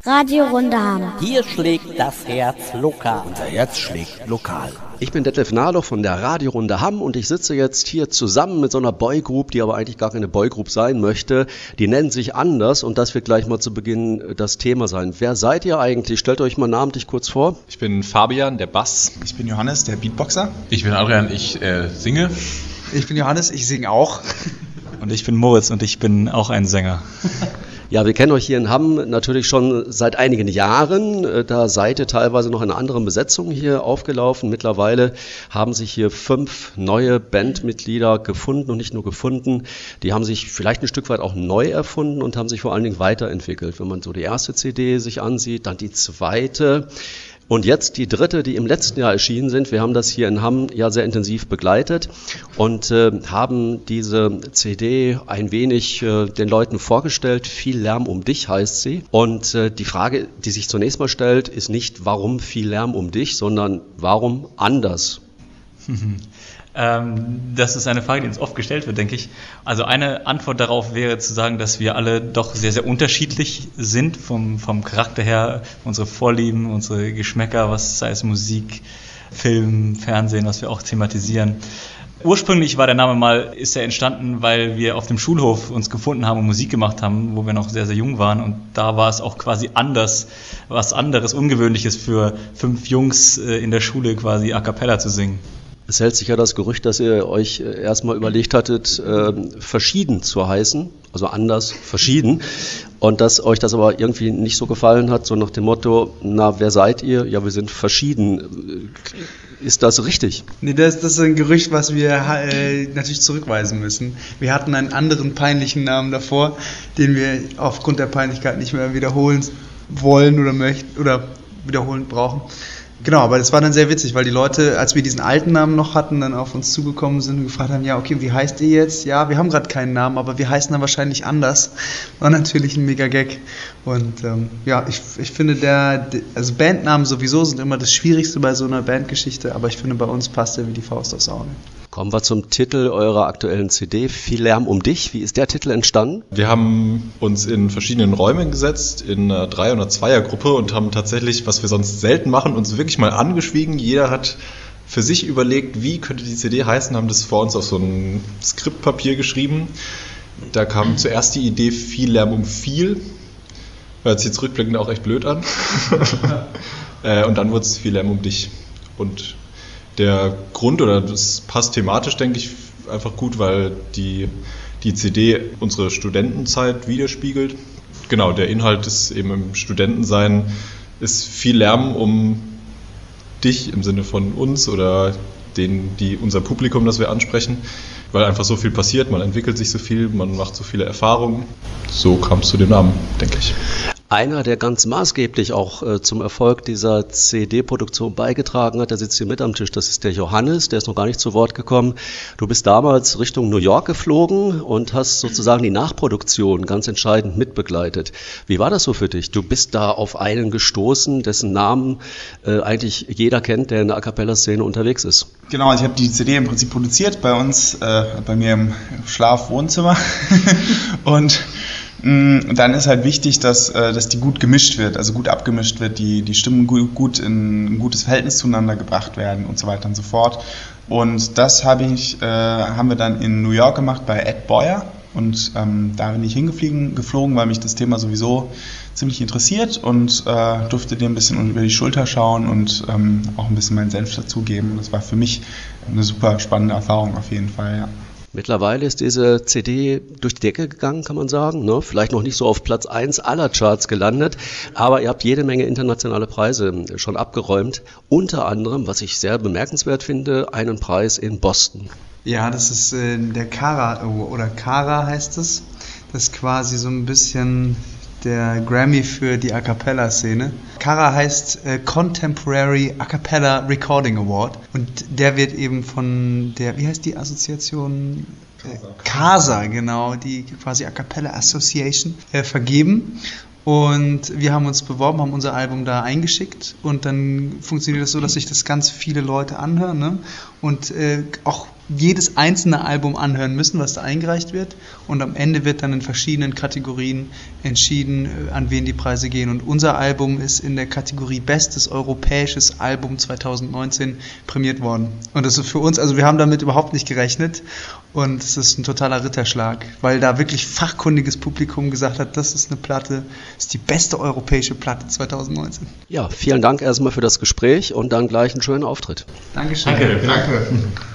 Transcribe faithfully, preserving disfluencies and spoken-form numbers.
Radio Runde Hamm. Hier schlägt das Herz lokal. Unser Herz schlägt lokal. Ich bin Detlef Nahloch von der Radiorunde Hamm und ich sitze jetzt hier zusammen mit so einer Boygroup, die aber eigentlich gar keine Boygroup sein möchte. Die nennen sich anders und das wird gleich mal zu Beginn das Thema sein. Wer seid ihr eigentlich? Stellt euch mal namentlich kurz vor. Ich bin Fabian, der Bass. Ich bin Johannes, der Beatboxer. Ich bin Adrian, ich äh, singe. Ich bin Johannes, ich singe auch. Und ich bin Moritz und ich bin auch ein Sänger. Ja, wir kennen euch hier in Hamm natürlich schon seit einigen Jahren. Da seid ihr teilweise noch in einer anderen Besetzung hier aufgelaufen. Mittlerweile haben sich hier fünf neue Bandmitglieder gefunden und nicht nur gefunden. Die haben sich vielleicht ein Stück weit auch neu erfunden und haben sich vor allen Dingen weiterentwickelt. Wenn man so die erste C D sich ansieht, dann die zweite. Und jetzt die dritte, die im letzten Jahr erschienen sind. Wir haben das hier in Hamm ja sehr intensiv begleitet und äh, haben diese C D ein wenig äh, den Leuten vorgestellt. Viel Lärm um dich heißt sie. Und äh, die Frage, die sich zunächst mal stellt, ist nicht, warum viel Lärm um dich, sondern warum anders? Ähm, das ist eine Frage, die uns oft gestellt wird, denke ich. Also eine Antwort darauf wäre zu sagen, dass wir alle doch sehr, sehr unterschiedlich sind vom, vom Charakter her, unsere Vorlieben, unsere Geschmäcker, was sei es Musik, Film, Fernsehen, was wir auch thematisieren. Ursprünglich war der Name mal, ist er entstanden, weil wir auf dem Schulhof uns gefunden haben und Musik gemacht haben, wo wir noch sehr, sehr jung waren. Und da war es auch quasi anders, was anderes, Ungewöhnliches für fünf Jungs in der Schule quasi a cappella zu singen. Es hält sich ja das Gerücht, dass ihr euch erstmal überlegt hattet, äh, verschieden zu heißen, also anders, verschieden, und dass euch das aber irgendwie nicht so gefallen hat, so nach dem Motto, na, wer seid ihr? Ja, wir sind verschieden. Ist das richtig? Nee, das, das ist ein Gerücht, was wir äh, natürlich zurückweisen müssen. Wir hatten einen anderen peinlichen Namen davor, den wir aufgrund der Peinlichkeit nicht mehr wiederholen wollen oder möchten oder wiederholen brauchen. Genau, aber das war dann sehr witzig, weil die Leute, als wir diesen alten Namen noch hatten, dann auf uns zugekommen sind und gefragt haben, ja, okay, wie heißt ihr jetzt? Ja, wir haben gerade keinen Namen, aber wir heißen dann wahrscheinlich anders. War natürlich ein mega Gag. Und ähm, ja, ich, ich finde, der, also Bandnamen sowieso sind immer das Schwierigste bei so einer Bandgeschichte, aber ich finde, bei uns passt der wie die Faust aufs Auge. Kommen wir zum Titel eurer aktuellen C D, Viel Lärm um dich. Wie ist der Titel entstanden? Wir haben uns in verschiedenen Räumen gesetzt, in einer Dreier- oder Zweiergruppe und haben tatsächlich, was wir sonst selten machen, uns wirklich mal angeschwiegen. Jeder hat für sich überlegt, wie könnte die C D heißen, haben das vor uns auf so ein Skriptpapier geschrieben. Da kam zuerst die Idee, Viel Lärm um viel. Hört sich jetzt rückblickend auch echt blöd an. Und dann wurde es Viel Lärm um dich. Und der Grund, oder das passt thematisch, denke ich, einfach gut, weil die, die C D unsere Studentenzeit widerspiegelt. Genau, der Inhalt ist eben im Studentensein, ist viel Lärm um dich im Sinne von uns oder den, die, unser Publikum, das wir ansprechen, weil einfach so viel passiert, man entwickelt sich so viel, man macht so viele Erfahrungen. So kam es zu dem Namen, denke ich. Einer, der ganz maßgeblich auch äh, zum Erfolg dieser C D-Produktion beigetragen hat, der sitzt hier mit am Tisch, das ist der Johannes, der ist noch gar nicht zu Wort gekommen. Du bist damals Richtung New York geflogen und hast sozusagen die Nachproduktion ganz entscheidend mitbegleitet. Wie war das so für dich? Du bist da auf einen gestoßen, dessen Namen äh, eigentlich jeder kennt, der in der A-Cappella-Szene unterwegs ist. Genau, ich habe die C D im Prinzip produziert bei uns, äh, bei mir im Schlafwohnzimmer und Und dann ist halt wichtig, dass, dass die gut gemischt wird, also gut abgemischt wird, die, die Stimmen gut, gut in ein gutes Verhältnis zueinander gebracht werden und so weiter und so fort. Und das habe ich, äh, haben wir dann in New York gemacht bei Ed Boyer. Und ähm, da bin ich hingeflogen, geflogen, weil mich das Thema sowieso ziemlich interessiert und äh, durfte dem ein bisschen über die Schulter schauen und ähm, auch ein bisschen meinen Senf dazugeben. Das war für mich eine super spannende Erfahrung auf jeden Fall, ja. Mittlerweile ist diese C D durch die Decke gegangen, kann man sagen. Ne? Vielleicht noch nicht so auf Platz eins aller Charts gelandet, aber ihr habt jede Menge internationale Preise schon abgeräumt. Unter anderem, was ich sehr bemerkenswert finde, einen Preis in Boston. Ja, das ist äh, der Cara, oder Cara heißt es. Das ist quasi so ein bisschen der Grammy für die A-Cappella-Szene. Cara heißt äh, Contemporary A-Cappella Recording Award und der wird eben von der, wie heißt die Assoziation? Äh, CASA, genau, die quasi A-Cappella Association äh, vergeben. Und wir haben uns beworben, haben unser Album da eingeschickt und dann funktioniert das so, dass sich das ganz viele Leute anhören, ne? Und äh, auch jedes einzelne Album anhören müssen, was da eingereicht wird, und am Ende wird dann in verschiedenen Kategorien entschieden, an wen die Preise gehen, und unser Album ist in der Kategorie Bestes Europäisches Album zwanzig neunzehn prämiert worden, und das ist für uns, also wir haben damit überhaupt nicht gerechnet, und es ist ein totaler Ritterschlag, weil da wirklich fachkundiges Publikum gesagt hat, das ist eine Platte, das ist die beste europäische Platte zwanzig neunzehn. Ja, vielen Dank erstmal für das Gespräch und dann gleich einen schönen Auftritt. Dankeschön. Danke. Danke.